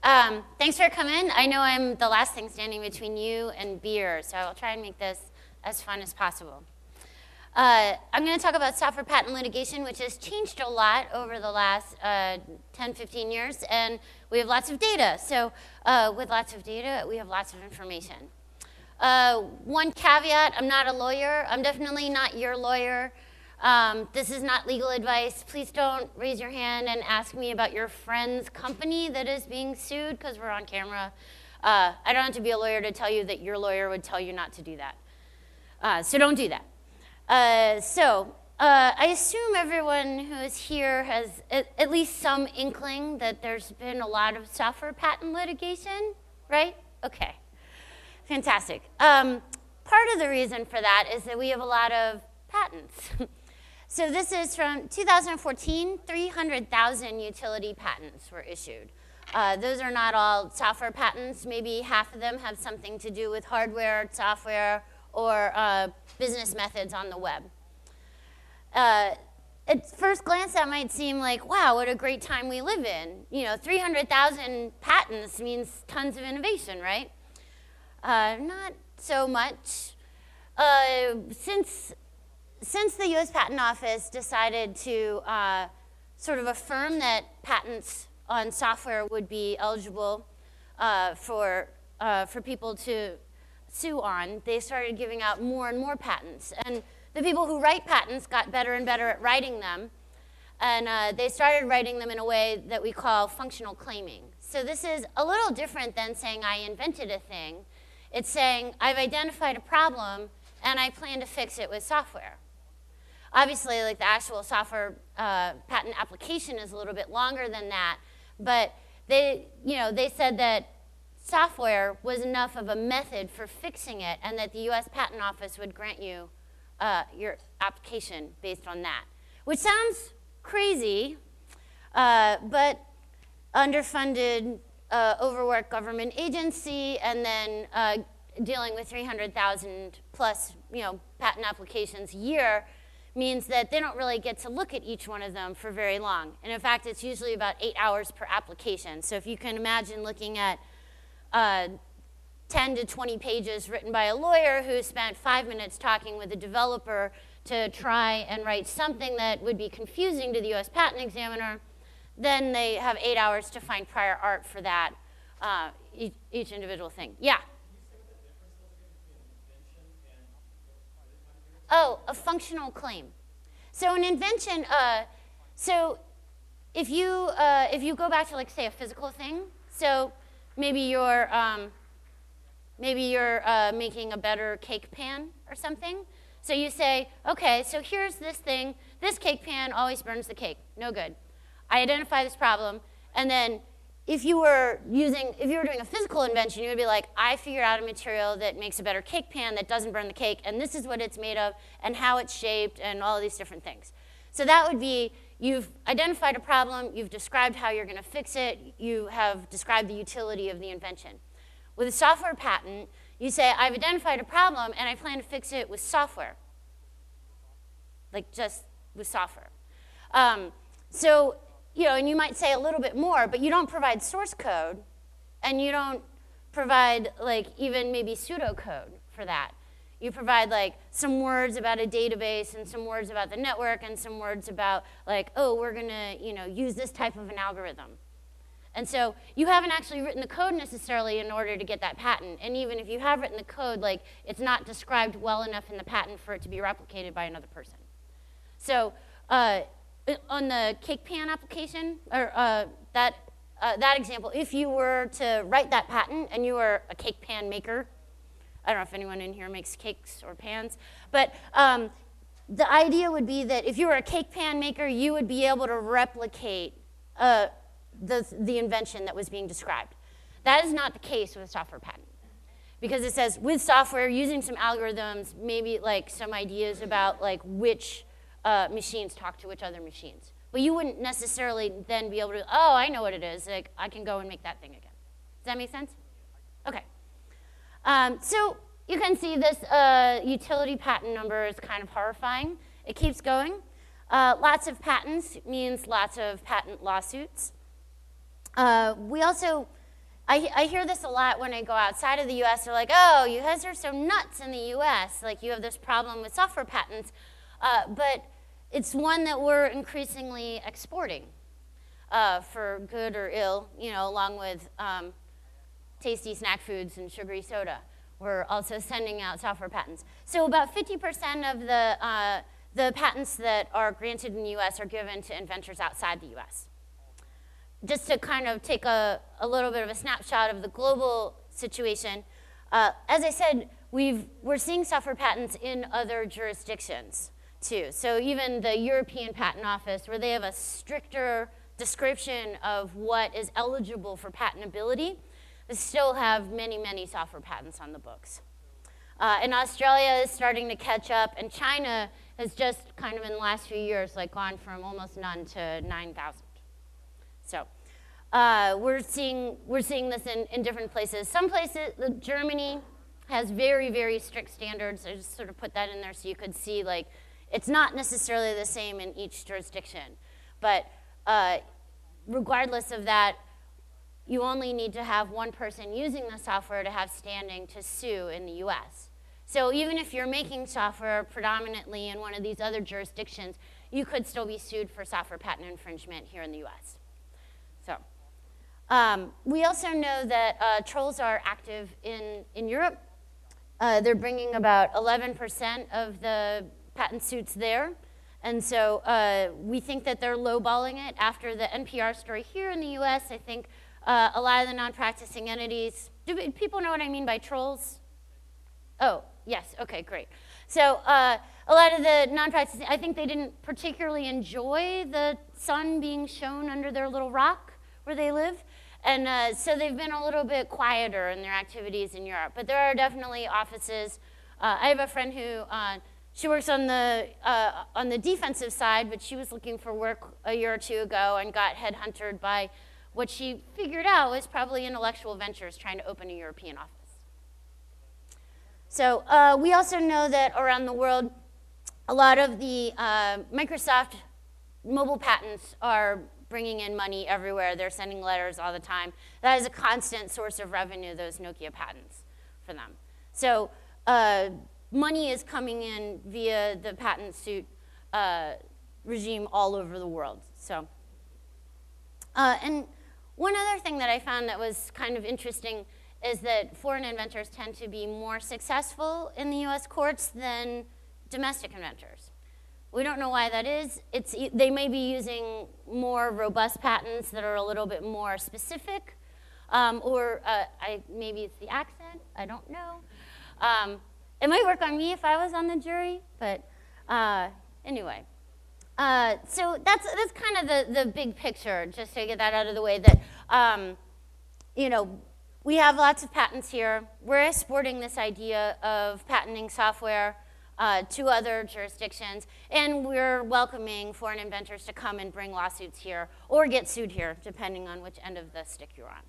Thanks for coming. I know I'm the last thing standing between you and beer, so I'll try and make this as fun as possible. I'm going to talk about software patent litigation, which has changed a lot over the last 10, 15 years, and we have lots of data. So with lots of data, we have lots of information. One caveat, I'm not a lawyer. I'm definitely not your lawyer. This is not legal advice. Please don't raise your hand and ask me about your friend's company that is being sued, because we're on camera. I don't have to be a lawyer to tell you that your lawyer would tell you not to do that. So don't do that. I assume everyone who is here has at least some inkling that there's been a lot of software patent litigation, right? Okay, fantastic. Part of the reason for that is that we have a lot of patents. So this is from 2014, 300,000 utility patents were issued. Those are not all software patents. Maybe half of them have something to do with hardware, software, or business methods on the web. At first glance, that might seem like, wow, what a great time we live in. You know, 300,000 patents means tons of innovation, right? Not so much. Since the US Patent Office decided to sort of affirm that patents on software would be eligible for people to sue on, they started giving out more and more patents. And the people who write patents got better and better at writing them. And they started writing them in a way that we call functional claiming. So this is a little different than saying I invented a thing. It's saying I've identified a problem and I plan to fix it with software. Obviously, like the actual software patent application is a little bit longer than that, but they said that software was enough of a method for fixing it, and that the U.S. Patent Office would grant you your application based on that, which sounds crazy, but underfunded, overworked government agency, and then dealing with 300,000 plus patent applications a year means that they don't really get to look at each one of them for very long. And in fact, it's usually about 8 hours per application. So if you can imagine looking at 10 to 20 pages written by a lawyer who spent 5 minutes talking with a developer to try and write something that would be confusing to the US Patent Examiner, then they have 8 hours to find prior art for that, each individual thing. Yeah? Oh, a functional claim. So an invention, so if you go back to, like, say, a physical thing, so maybe you're making a better cake pan or something. So you say, okay, so here's this thing. This cake pan always burns the cake. No good. I identify this problem, and then if you were doing a physical invention, you would be like, I figured out a material that makes a better cake pan that doesn't burn the cake, and this is what it's made of, and how it's shaped, and all of these different things. So that would be, you've identified a problem, you've described how you're going to fix it, you have described the utility of the invention. With a software patent, you say, I've identified a problem, and I plan to fix it with software. Like, just with software. And you might say a little bit more, but you don't provide source code, and you don't provide, like, even maybe pseudocode for that. You provide, like, some words about a database, and some words about the network, and some words about, like, oh, we're going to, use this type of an algorithm. And so you haven't actually written the code necessarily in order to get that patent. And even if you have written the code, like, it's not described well enough in the patent for it to be replicated by another person. So on the cake pan application, or that example, if you were to write that patent and you were a cake pan maker, I don't know if anyone in here makes cakes or pans, but the idea would be that if you were a cake pan maker, you would be able to replicate the invention that was being described. That is not the case with a software patent, because it says with software, using some algorithms, maybe like some ideas about like which machines talk to which other machines. But you wouldn't necessarily then be able to, oh, I know what it is. Like, I can go and make that thing again. Does that make sense? Okay. So you can see this utility patent number is kind of horrifying. It keeps going. Lots of patents means lots of patent lawsuits. We also I hear this a lot when I go outside of the U.S. They're like, oh, you guys are so nuts in the U.S. Like, you have this problem with software patents. But it's one that we're increasingly exporting for good or ill, along with tasty snack foods and sugary soda. We're also sending out software patents. So about 50% of the patents that are granted in the U.S. are given to inventors outside the U.S. Just to kind of take a little bit of a snapshot of the global situation, as I said, we're seeing software patents in other jurisdictions too. So even the European Patent Office, where they have a stricter description of what is eligible for patentability, they still have many, many software patents on the books. And Australia is starting to catch up, and China has just kind of in the last few years gone from almost none to 9,000. So we're seeing this in different places. Some places, Germany has very, very strict standards. I just sort of put that in there so you could see it's not necessarily the same in each jurisdiction. But regardless of that, you only need to have one person using the software to have standing to sue in the US. So even if you're making software predominantly in one of these other jurisdictions, you could still be sued for software patent infringement here in the US. So we also know that trolls are active in Europe. They're bringing about 11% of the patent suits there. And so we think that they're lowballing it. After the NPR story here in the US, I think a lot of the non-practicing entities, do people know what I mean by trolls? Oh, yes, okay, great. So a lot of the non-practicing, I think they didn't particularly enjoy the sun being shown under their little rock where they live. And so they've been a little bit quieter in their activities in Europe. But there are definitely offices. I have a friend who, she works on the defensive side, but she was looking for work a year or two ago and got headhunted by what she figured out was probably Intellectual Ventures trying to open a European office. So we also know that around the world, a lot of the Microsoft mobile patents are bringing in money everywhere. They're sending letters all the time. That is a constant source of revenue, those Nokia patents for them. So money is coming in via the patent suit regime all over the world. So, and one other thing that I found that was kind of interesting is that foreign inventors tend to be more successful in the US courts than domestic inventors. We don't know why that is. They may be using more robust patents that are a little bit more specific, or maybe it's the accent, I don't know. It might work on me if I was on the jury, but anyway. So that's kind of the big picture, just to get that out of the way, that we have lots of patents here. We're exporting this idea of patenting software to other jurisdictions, and we're welcoming foreign inventors to come and bring lawsuits here or get sued here, depending on which end of the stick you're on.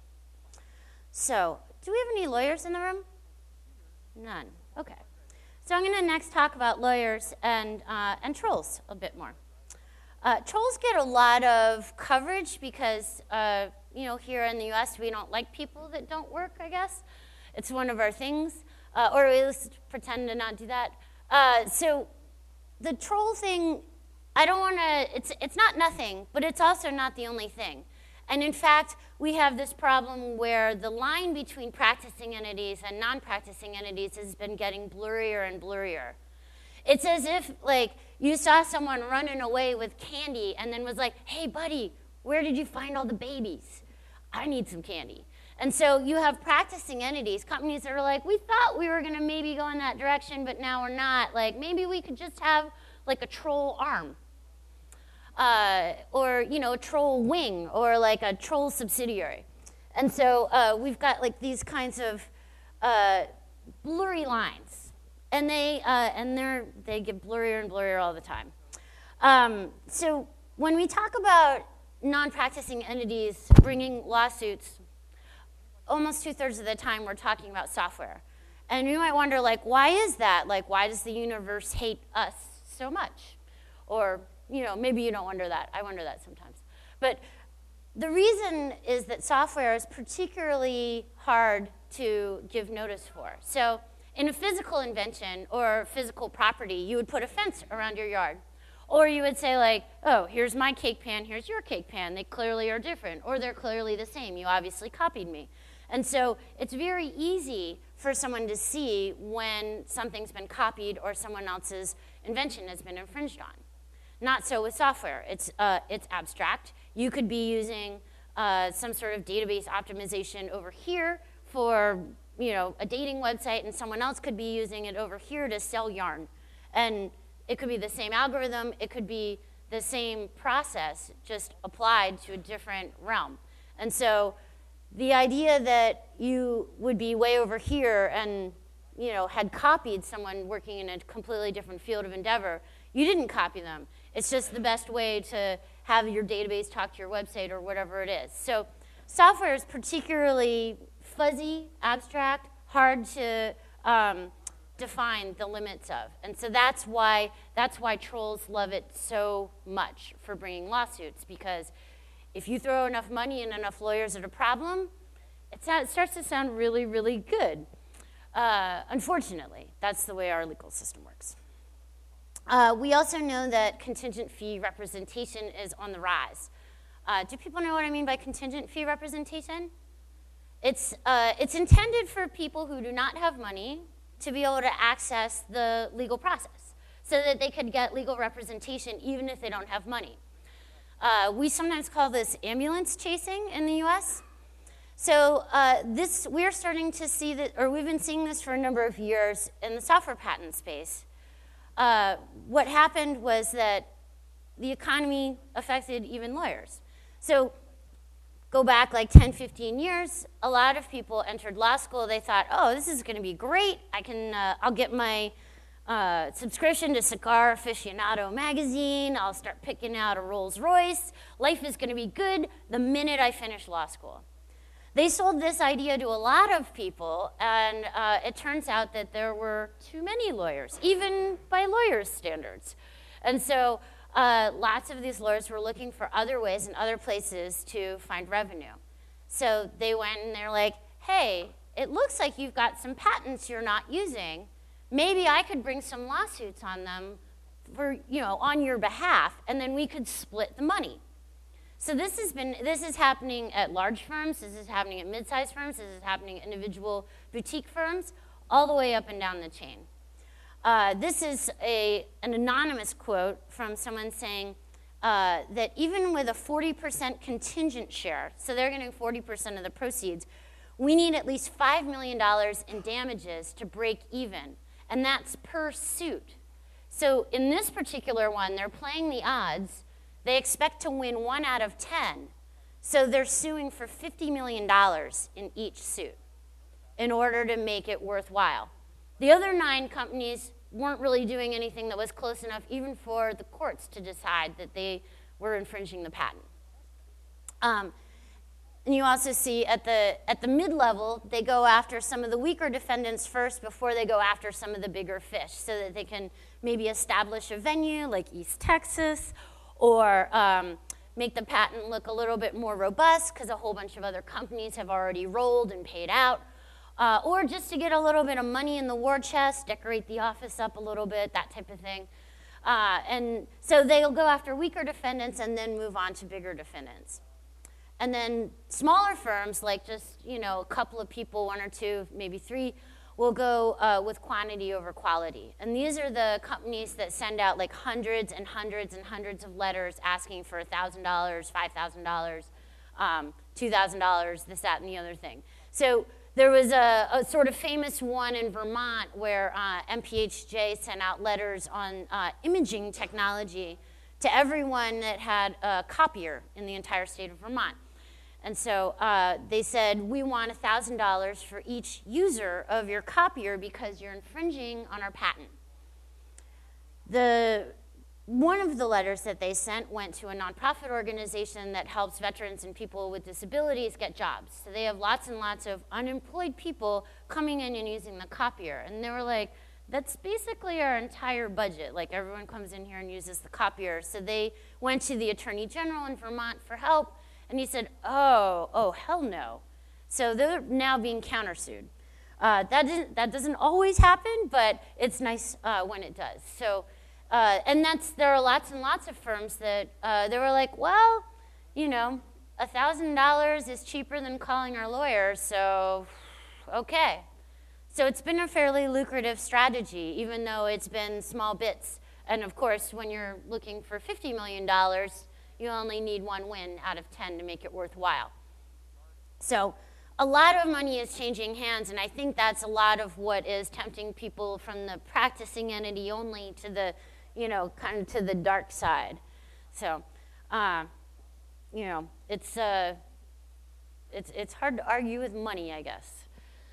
So, do we have any lawyers in the room? None. Okay. So I'm going to next talk about lawyers and trolls a bit more. Trolls get a lot of coverage because, here in the US, we don't like people that don't work, I guess. It's one of our things, or at least pretend to not do that. So the troll thing, I don't want to, it's not nothing, but it's also not the only thing. And in fact, we have this problem where the line between practicing entities and non-practicing entities has been getting blurrier and blurrier. It's as if, you saw someone running away with candy and then was like, hey, buddy, where did you find all the babies? I need some candy. And so you have practicing entities, companies that are like, we thought we were going to maybe go in that direction, but now we're not. Maybe we could just have, a troll arm. Or, a troll wing, or a troll subsidiary. And so we've got these kinds of blurry lines. And they get blurrier and blurrier all the time. So when we talk about non-practicing entities bringing lawsuits, almost 2/3 of the time we're talking about software. And you might wonder, why is that? Why does the universe hate us so much? Or, maybe you don't wonder that. I wonder that sometimes. But The reason is that software is particularly hard to give notice for. So in a physical invention or physical property, you would put a fence around your yard. Or you would say like, oh, here's my cake pan, here's your cake pan. They clearly are different, or they're clearly the same. You obviously copied me. And so it's very easy for someone to see when something's been copied or someone else's invention has been infringed on. Not so with software. It's abstract. You could be using some sort of database optimization over here for a dating website, and someone else could be using it over here to sell yarn. And it could be the same algorithm. It could be the same process, just applied to a different realm. And so the idea that you would be way over here and had copied someone working in a completely different field of endeavor, you didn't copy them. It's just the best way to have your database talk to your website or whatever it is. So software is particularly fuzzy, abstract, hard to define the limits of. And so that's why trolls love it so much for bringing lawsuits, because if you throw enough money and enough lawyers at a problem, it starts to sound really, really good. Unfortunately, that's the way our legal system works. We also know that contingent fee representation is on the rise. Do people know what I mean by contingent fee representation? It's intended for people who do not have money to be able to access the legal process so that they could get legal representation even if they don't have money. We sometimes call this ambulance chasing in the US. So we're starting to see that, or we've been seeing this for a number of years in the software patent space. What happened was that the economy affected even lawyers. So go back like 10, 15 years, a lot of people entered law school. They thought, oh, this is going to be great. I'll get my subscription to Cigar Aficionado magazine. I'll start picking out a Rolls Royce. Life is going to be good the minute I finish law school. They sold this idea to a lot of people, and it turns out that there were too many lawyers, even by lawyers' standards. And so lots of these lawyers were looking for other ways and other places to find revenue. So they went and they're like, hey, it looks like you've got some patents you're not using. Maybe I could bring some lawsuits on them for, on your behalf, and then we could split the money. So this is happening at large firms, this is happening at mid-sized firms, this is happening at individual boutique firms, all the way up and down the chain. This is an anonymous quote from someone saying that even with a 40% contingent share, so they're getting 40% of the proceeds, we need at least $5 million in damages to break even, and that's per suit. So in this particular one, they're playing the odds. They expect to win 1 out of 10. So they're suing for $50 million in each suit in order to make it worthwhile. The other 9 companies weren't really doing anything that was close enough even for the courts to decide that they were infringing the patent. And you also see at the mid-level, they go after some of the weaker defendants first before they go after some of the bigger fish so that they can maybe establish a venue like East Texas, or make the patent look a little bit more robust because a whole bunch of other companies have already rolled and paid out, or just to get a little bit of money in the war chest, decorate the office up a little bit, that type of thing. And so they'll go after weaker defendants and then move on to bigger defendants. And then smaller firms, like just a couple of people, 1 or 2, maybe 3, will go with quantity over quality. And these are the companies that send out like hundreds and hundreds and hundreds of letters asking for $1,000, $5,000, $2,000, this, that, and the other thing. So there was a sort of famous one in Vermont where MPHJ sent out letters on imaging technology to everyone that had a copier in the entire state of Vermont. And so they said, we want $1,000 for each user of your copier because you're infringing on our patent. One of the letters that they sent went to a nonprofit organization that helps veterans and people with disabilities get jobs. So they have lots and lots of unemployed people coming in and using the copier. And they were like, that's basically our entire budget. Like, everyone comes in here and uses the copier. So they went to the Attorney General in Vermont for help. And he said, oh, hell no. So they're now being countersued. That doesn't always happen, but it's nice when it does. So, and there are lots and lots of firms that they were like, well, you know, $1,000 is cheaper than calling our lawyer, so okay. So it's been a fairly lucrative strategy, even though it's been small bits. And of course, when you're looking for $50 million, you only need one win out of 10 to make it worthwhile. So a lot of money is changing hands, and I think that's a lot of what is tempting people from the practicing entity only to the, you know, kind of to the dark side. So, you know, it's hard to argue with money, I guess.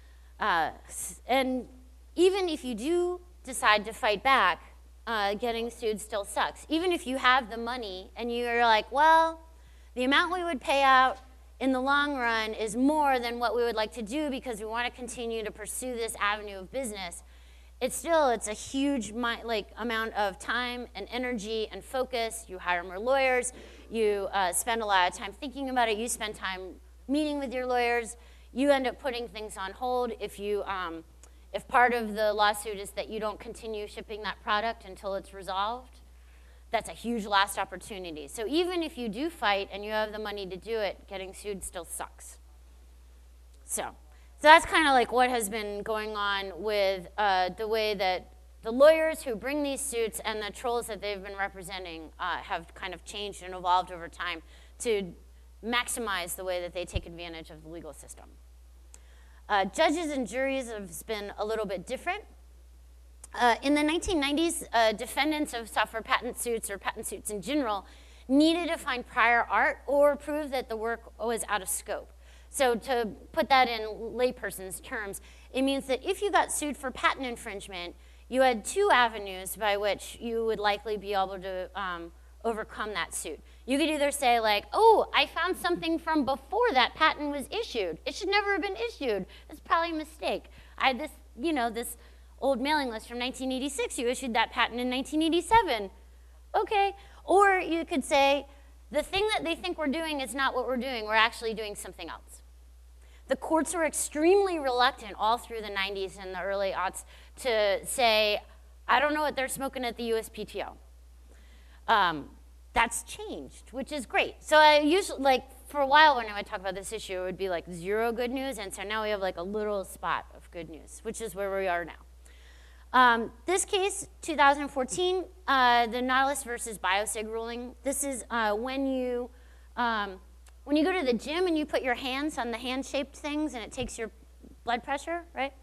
And even if you do decide to fight back, getting sued still sucks. Even if you have the money and you're like, well, the amount we would pay out in the long run is more than what we would like to do because we want to continue to pursue this avenue of business, it's a huge amount of time and energy and focus. You hire more lawyers. You spend a lot of time thinking about it. You spend time meeting with your lawyers. You end up putting things on hold if part of the lawsuit is that you don't continue shipping that product until it's resolved. That's a huge lost opportunity. So even if you do fight and you have the money to do it, getting sued still sucks. So that's kind of like what has been going on with the way that the lawyers who bring these suits and the trolls that they've been representing have kind of changed and evolved over time to maximize the way that they take advantage of the legal system. Judges and juries have been a little bit different. In the 1990s, defendants of software patent suits or patent suits in general needed to find prior art or prove that the work was out of scope. So to put that in layperson's terms, it means that if you got sued for patent infringement, you had two avenues by which you would likely be able to overcome that suit. You could either say like, oh, I found something from before that patent was issued. It should never have been issued. It's probably a mistake. I had this, this old mailing list from 1986. You issued that patent in 1987. Okay. Or you could say, the thing that they think we're doing is not what we're doing. We're actually doing something else. The courts were extremely reluctant all through the 90s and the early aughts to say, I don't know what they're smoking at the USPTO. That's changed, which is great. So I usually, for a while when I would talk about this issue, it would be like zero good news, and so now we have a little spot of good news, which is where we are now. This case, 2014, the Nautilus versus Biosig ruling. This is when you go to the gym and you put your hands on the hand-shaped things and it takes your blood pressure, right?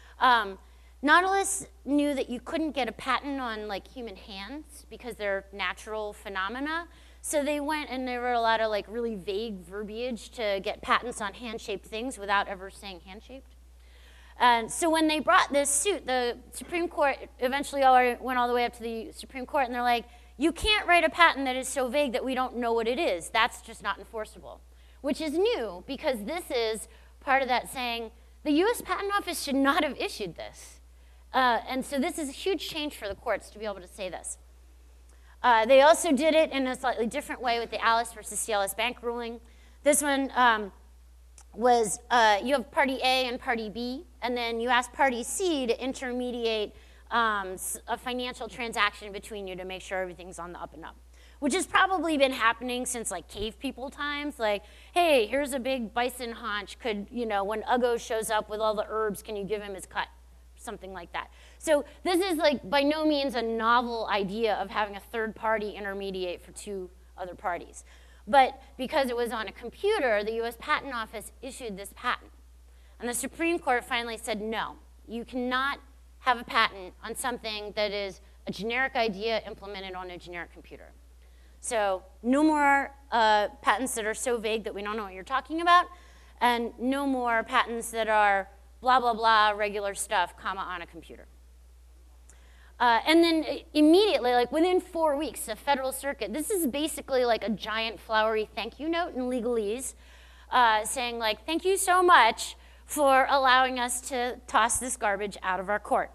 Nautilus knew that you couldn't get a patent on human hands because they're natural phenomena. So they went and there were a lot of really vague verbiage to get patents on hand-shaped things without ever saying hand-shaped. And so when they brought this suit, the Supreme Court eventually went all the way up to the Supreme Court, and they're like, you can't write a patent that is so vague that we don't know what it is. That's just not enforceable, which is new because this is part of that saying the U.S. Patent Office should not have issued this. And so this is a huge change for the courts to be able to say this. They also did it in a slightly different way with the Alice versus CLS Bank ruling. This one was you have Party A and Party B, and then you ask Party C to intermediate a financial transaction between you to make sure everything's on the up and up, which has probably been happening since cave people times. Hey, here's a big bison haunch. Could, when Uggo shows up with all the herbs, can you give him his cut? Something like that. So this is by no means a novel idea of having a third party intermediate for two other parties. But because it was on a computer, the US Patent Office issued this patent. And the Supreme Court finally said, no, you cannot have a patent on something that is a generic idea implemented on a generic computer. So no more patents that are so vague that we don't know what you're talking about, and no more patents that are blah, blah, blah, regular stuff, comma, on a computer. And then immediately, within 4 weeks, the Federal Circuit, this is basically a giant flowery thank you note in legalese, saying thank you so much for allowing us to toss this garbage out of our court.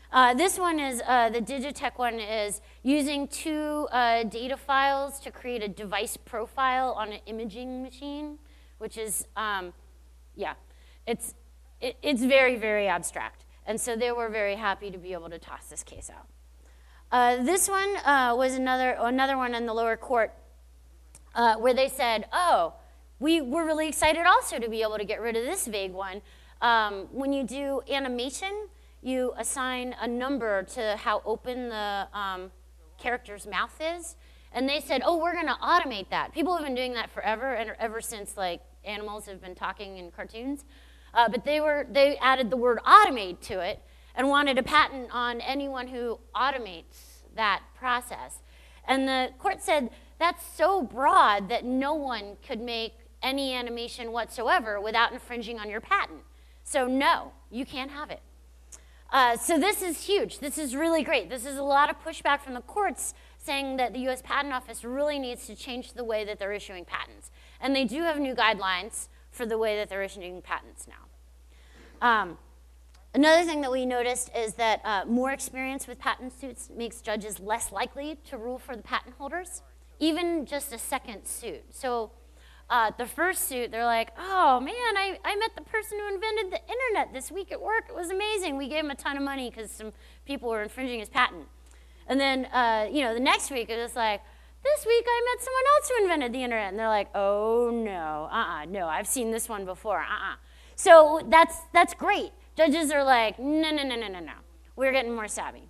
This one is, the Digitech one is using two data files to create a device profile on an imaging machine, which is, yeah, it's very, very abstract. And so they were very happy to be able to toss this case out. This one was another one in the lower court where they said, oh, we were really excited also to be able to get rid of this vague one. When you do animation, you assign a number to how open the character's mouth is. And they said, oh, we're going to automate that. People have been doing that forever, and ever since like animals have been talking in cartoons. But they added the word automate to it and wanted a patent on anyone who automates that process. And the court said, that's so broad that no one could make any animation whatsoever without infringing on your patent. So no, you can't have it. So this is huge. This is really great. This is a lot of pushback from the courts saying that the US Patent Office really needs to change the way that they're issuing patents. And they do have new guidelines for the way that they're issuing patents now. Another thing that we noticed is that more experience with patent suits makes judges less likely to rule for the patent holders, even just a second suit. So the first suit, they're like, oh man, I met the person who invented the internet this week at work. It was amazing. We gave him a ton of money because some people were infringing his patent. And then, the next week it was like, this week I met someone else who invented the internet. And they're like, oh no, no, I've seen this one before, So that's great. Judges are like, no, we're getting more savvy.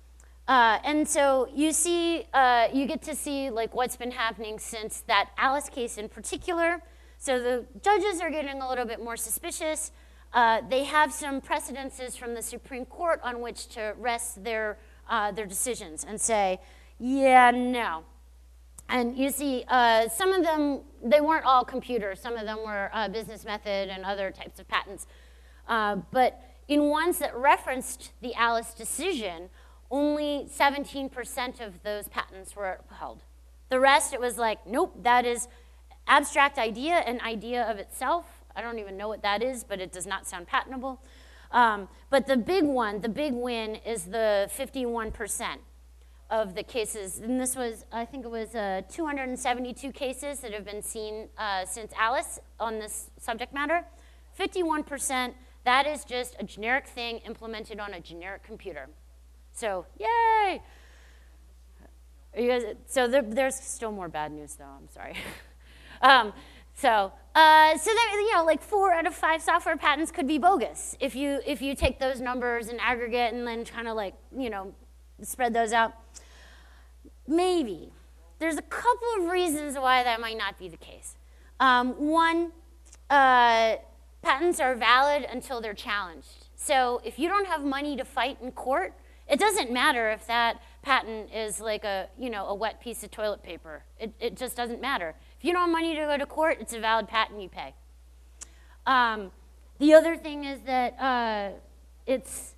And so you get to see like what's been happening since that Alice case in particular. So the judges are getting a little bit more suspicious. They have some precedences from the Supreme Court on which to rest their decisions and say, yeah, no. And you see, some of them, they weren't all computers. Some of them were business method and other types of patents. But in ones that referenced the Alice decision, only 17% of those patents were upheld. The rest, it was like, nope, that is abstract idea, an idea of itself. I don't even know what that is, but it does not sound patentable. But the big one, the big win, is the 51% of the cases. And this was, I think it was 272 cases that have been seen since Alice on this subject matter. 51%, that is just a generic thing implemented on a generic computer. So, yay! So there's still more bad news, though. I'm sorry. So there, like 4 out of 5 software patents could be bogus if you take those numbers in aggregate and then kind of like spread those out. Maybe there's a couple of reasons why that might not be the case. One, patents are valid until they're challenged. So if you don't have money to fight in court, it doesn't matter if that patent is like a wet piece of toilet paper. It just doesn't matter. If you don't have money to go to court, it's a valid patent, you pay. The other thing is that it's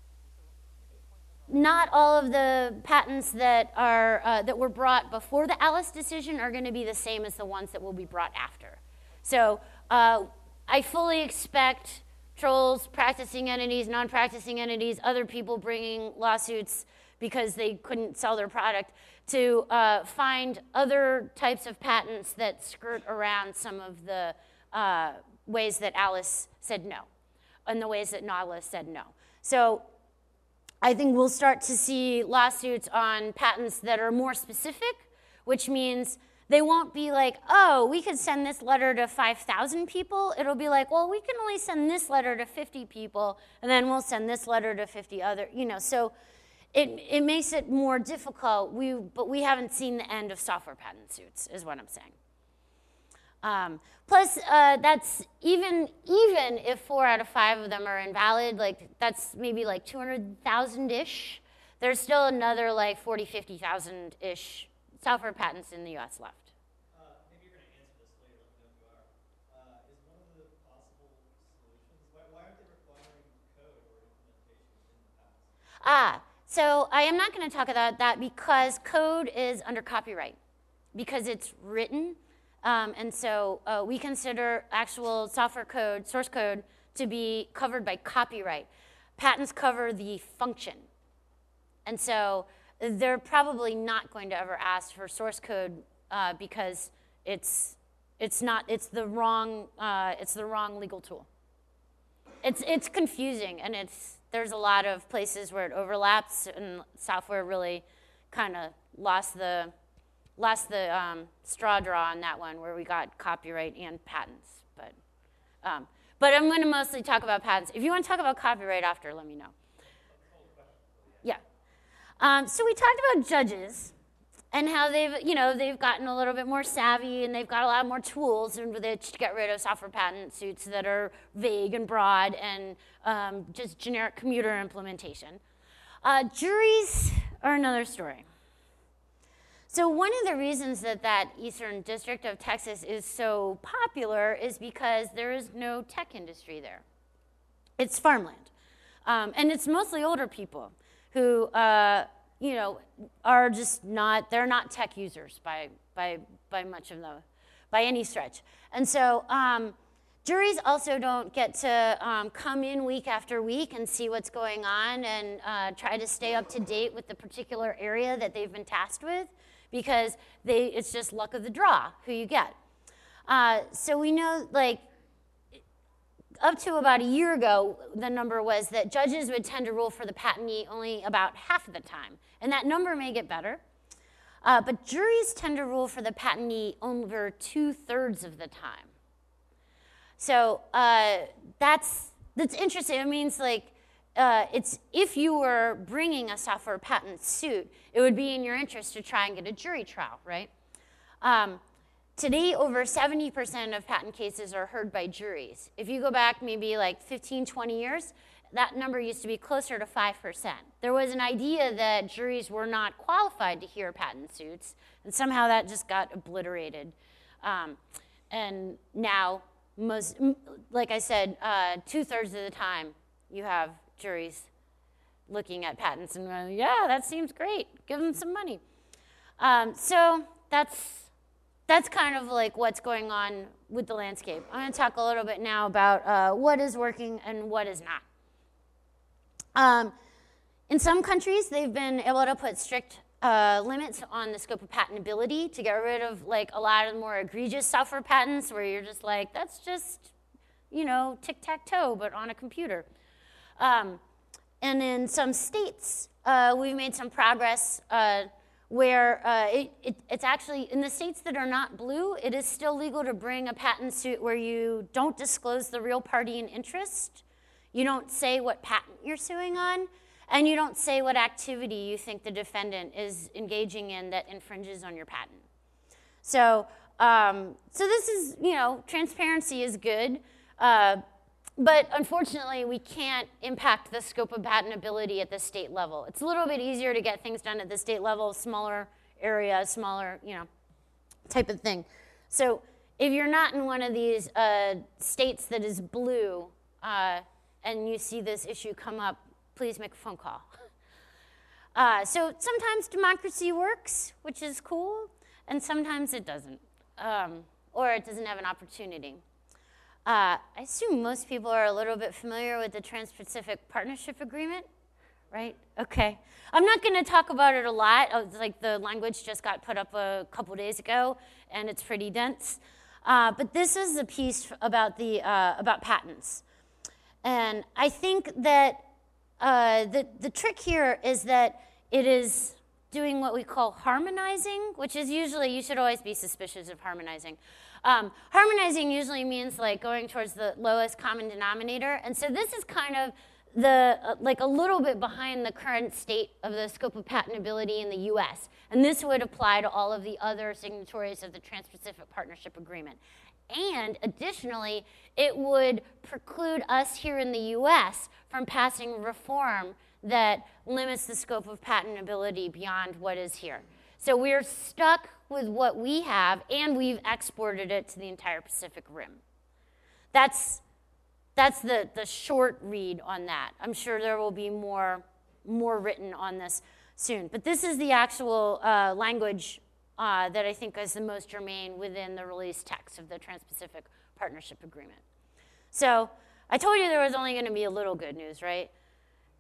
not all of the patents that were brought before the Alice decision are going to be the same as the ones that will be brought after. So I fully expect trolls, practicing entities, non-practicing entities, other people bringing lawsuits because they couldn't sell their product, to find other types of patents that skirt around some of the ways that Alice said no, and the ways that Nautilus said no. So I think we'll start to see lawsuits on patents that are more specific, which means they won't be like, oh, we could send this letter to 5,000 people. It'll be like, well, we can only send this letter to 50 people, and then we'll send this letter to 50 other, So it makes it more difficult, but we haven't seen the end of software patent suits, is what I'm saying. Plus, that's even if 4 out of 5 of them are invalid, like that's maybe like 200,000-ish, there's still another like 40, 50,000-ish software patents in the US left. Maybe you're going to answer this later, let me know if you are. Is one of the possible solutions, why aren't they requiring code or implementation in the patents? So I am not going to talk about that because code is under copyright, because it's written. And so we consider actual software code, source code, to be covered by copyright. Patents cover the function. And so they're probably not going to ever ask for source code because it's the wrong legal tool. It's confusing, and there's a lot of places where it overlaps, and software really kind of lost the straw draw on that one, where we got copyright and patents. But I'm going to mostly talk about patents. If you want to talk about copyright after, let me know. Yeah. So we talked about judges and how they've gotten a little bit more savvy, and they've got a lot more tools in which to get rid of software patent suits that are vague and broad and just generic commuter implementation. Juries are another story. So one of the reasons that Eastern District of Texas is so popular is because there is no tech industry there. It's farmland. And it's mostly older people who, are just they're not tech users by any stretch. And so juries also don't get to come in week after week and see what's going on and try to stay up to date with the particular area that they've been tasked with, because it's just luck of the draw who you get. So we know, up to about a year ago, the number was that judges would tend to rule for the patentee only about half of the time. And that number may get better. But juries tend to rule for the patentee over 2/3 of the time. So that's interesting. It means it's if you were bringing a software patent suit, it would be in your interest to try and get a jury trial, right? Today, over 70% of patent cases are heard by juries. If you go back maybe 15, 20 years, that number used to be closer to 5%. There was an idea that juries were not qualified to hear patent suits, and somehow that just got obliterated. And now, like I said, 2/3 of the time, you have juries looking at patents and going, yeah, that seems great. Give them some money. So that's kind of what's going on with the landscape. I'm going to talk a little bit now about what is working and what is not. In some countries, they've been able to put strict limits on the scope of patentability to get rid of a lot of the more egregious software patents where you're just that's just, tic-tac-toe, but on a computer. And in some states, we've made some progress where it's actually, in the states that are not blue, it is still legal to bring a patent suit where you don't disclose the real party in interest, you don't say what patent you're suing on, and you don't say what activity you think the defendant is engaging in that infringes on your patent. So this is, transparency is good. But unfortunately, we can't impact the scope of patentability at the state level. It's a little bit easier to get things done at the state level, smaller area, smaller, type of thing. So if you're not in one of these states that is blue and you see this issue come up, please make a phone call. So sometimes democracy works, which is cool, and sometimes it doesn't, or it doesn't have an opportunity. I assume most people are a little bit familiar with the Trans-Pacific Partnership Agreement, right? Okay. I'm not going to talk about it a lot. The language just got put up a couple days ago, and it's pretty dense. But this is a piece about about patents. And I think that the trick here is that it is doing what we call harmonizing, which is usually, you should always be suspicious of harmonizing. Harmonizing usually means going towards the lowest common denominator, and so this is kind of a little bit behind the current state of the scope of patentability in the U.S., and this would apply to all of the other signatories of the Trans-Pacific Partnership Agreement. And additionally, it would preclude us here in the U.S. from passing reform that limits the scope of patentability beyond what is here. So we're stuck with what we have, and we've exported it to the entire Pacific Rim. That's the short read on that. I'm sure there will be more written on this soon. But this is the actual language that I think is the most germane within the release text of the Trans-Pacific Partnership Agreement. So I told you there was only going to be a little good news, right?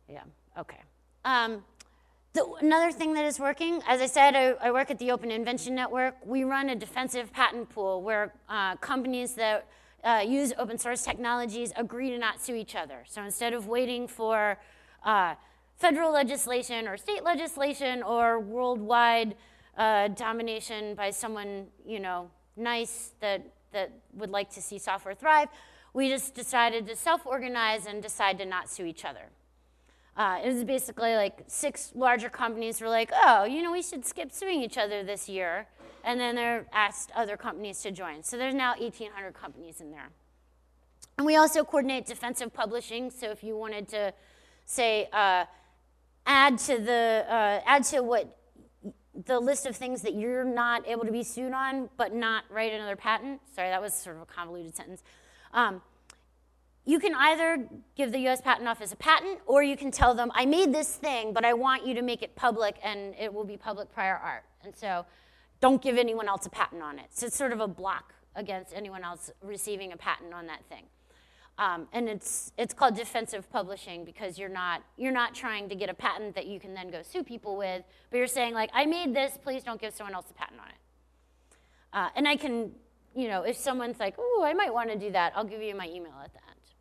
Yeah, okay. Another thing that is working, as I said, I work at the Open Invention Network. We run a defensive patent pool where companies that use open source technologies agree to not sue each other. So instead of waiting for federal legislation or state legislation or worldwide domination by someone, nice that would like to see software thrive, we just decided to self-organize and decide to not sue each other. It was basically like 6 larger companies were like, oh, we should skip suing each other this year. And then they asked other companies to join. So there's now 1,800 companies in there. And we also coordinate defensive publishing. So if you wanted to, say, add to what the list of things that you're not able to be sued on, but not write another patent. Sorry, that was sort of a convoluted sentence. You can either give the US Patent Office a patent, or you can tell them, I made this thing, but I want you to make it public, and it will be public prior art. And so don't give anyone else a patent on it. So it's sort of a block against anyone else receiving a patent on that thing. And it's called defensive publishing because you're not trying to get a patent that you can then go sue people with, but you're saying, like, I made this, please don't give someone else a patent on it. And I can, if someone's like, oh, I might want to do that, I'll give you my email at the end.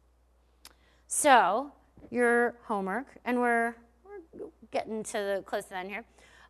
So your homework, and we're getting to close to the end here.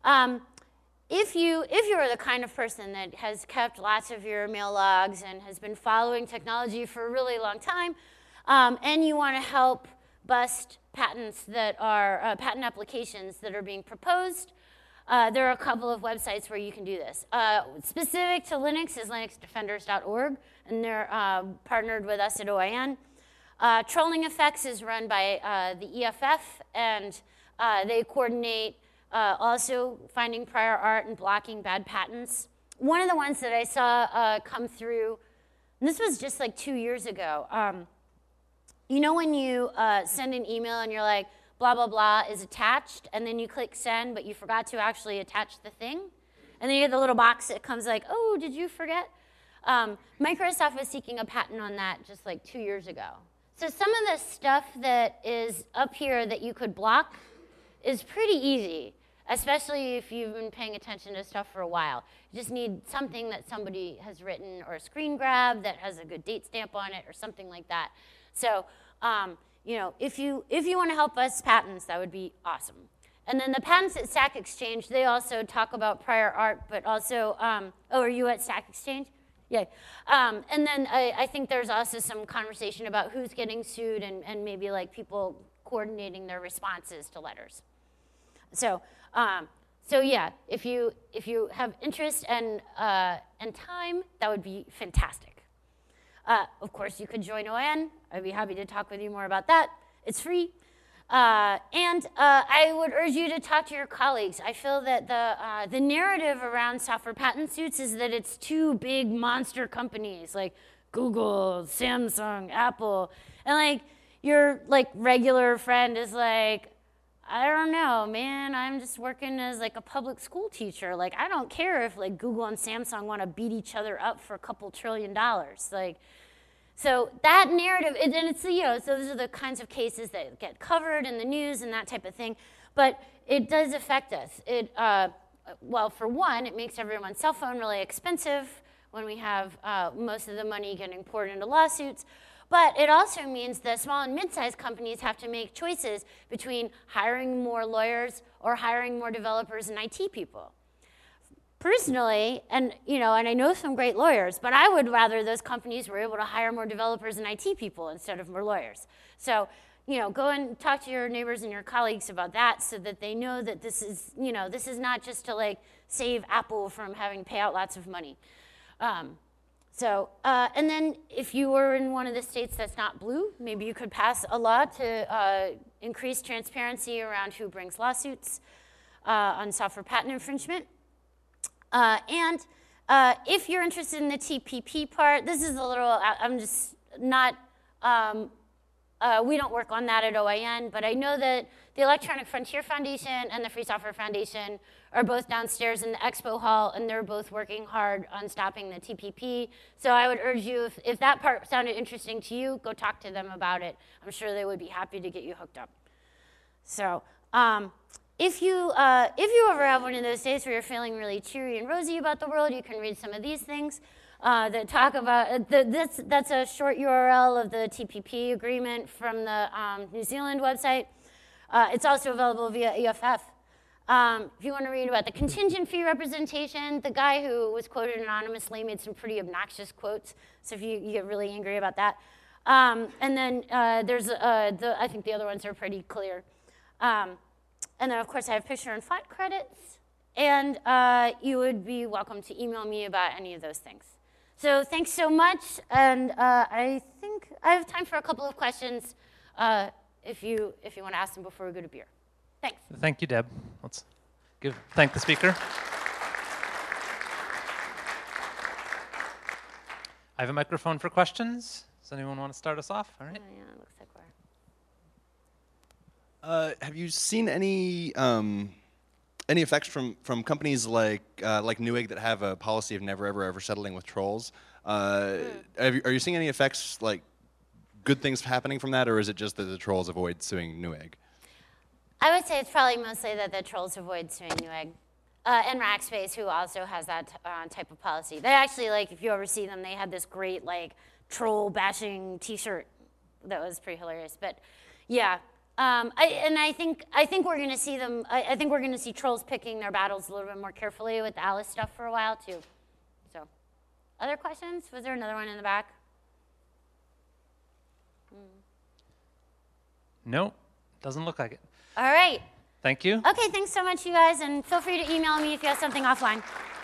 If you are the kind of person that has kept lots of your mail logs and has been following technology for a really long time, and you want to help bust patents that are patent applications that are being proposed, there are a couple of websites where you can do this. Specific to Linux is linuxdefenders.org, and they're partnered with us at OIN. Trolling Effects is run by the EFF, and they coordinate also finding prior art and blocking bad patents. One of the ones that I saw come through, and this was just like 2 years ago, when you send an email and you're like, blah, blah, blah is attached, and then you click send, but you forgot to actually attach the thing, and then you get the little box that comes like, oh, did you forget? Microsoft was seeking a patent on that just like 2 years ago. So some of the stuff that is up here that you could block is pretty easy, especially if you've been paying attention to stuff for a while. You just need something that somebody has written, or a screen grab that has a good date stamp on it, or something like that. So, if you want to help us patents, that would be awesome. And then the patents at Stack Exchange, they also talk about prior art, but also, are you at Stack Exchange? Yeah. And then I think there's also some conversation about who's getting sued and maybe like people coordinating their responses to letters. So yeah, if you have interest and time, that would be fantastic. Of course, you could join OIN. I'd be happy to talk with you more about that. It's free. And I would urge you to talk to your colleagues. I feel that the narrative around software patent suits is that it's 2 big monster companies like Google, Samsung, Apple, and like your like regular friend is like, I don't know, man, I'm just working as like a public school teacher. Like, I don't care if like Google and Samsung want to beat each other up for a couple $1 trillion. Like, so that narrative, and it's, so those are the kinds of cases that get covered in the news and that type of thing. But it does affect us. Well, for one, it makes everyone's cell phone really expensive when we have most of the money getting poured into lawsuits. But it also means that small and mid-sized companies have to make choices between hiring more lawyers or hiring more developers and IT people. Personally, and I know some great lawyers, but I would rather those companies were able to hire more developers and IT people instead of more lawyers. So, go and talk to your neighbors and your colleagues about that so that they know that this is not just to like save Apple from having to pay out lots of money. And then if you were in one of the states that's not blue, maybe you could pass a law to increase transparency around who brings lawsuits on software patent infringement. And if you're interested in the TPP part, this is a little, I'm just not, we don't work on that at OIN, but I know that the Electronic Frontier Foundation and the Free Software Foundation are both downstairs in the expo hall, and they're both working hard on stopping the TPP. So I would urge you, if that part sounded interesting to you, go talk to them about it. I'm sure they would be happy to get you hooked up. So if you ever have one of those days where you're feeling really cheery and rosy about the world, you can read some of these things that talk about, that's a short URL of the TPP agreement from the New Zealand website. It's also available via EFF. If you want to read about the contingent fee representation, the guy who was quoted anonymously made some pretty obnoxious quotes, so if you get really angry about that. And then there's, I think the other ones are pretty clear. And then, of course, I have picture and font credits, and you would be welcome to email me about any of those things. So thanks so much, and I think I have time for a couple of questions if you want to ask them before we go to beer. Thanks. Thank you, Deb. Let's thank the speaker. I have a microphone for questions. Does anyone want to start us off? All right. Yeah, it looks like we're... Have you seen any effects from companies like Newegg that have a policy of never ever settling with trolls? Are you seeing any effects, like good things happening from that, or is it just that the trolls avoid suing Newegg? I would say it's probably mostly that the trolls avoid suing Newegg. And Rackspace, who also has that type of policy. They actually, like, if you ever see them, they had this great, like, troll bashing T-shirt that was pretty hilarious. But yeah, I think we're going to see them. I think we're going to see trolls picking their battles a little bit more carefully with the Alice stuff for a while too. So, other questions? Was there another one in the back? No, doesn't look like it. All right. Thank you. Okay, thanks so much, you guys, and feel free to email me if you have something offline.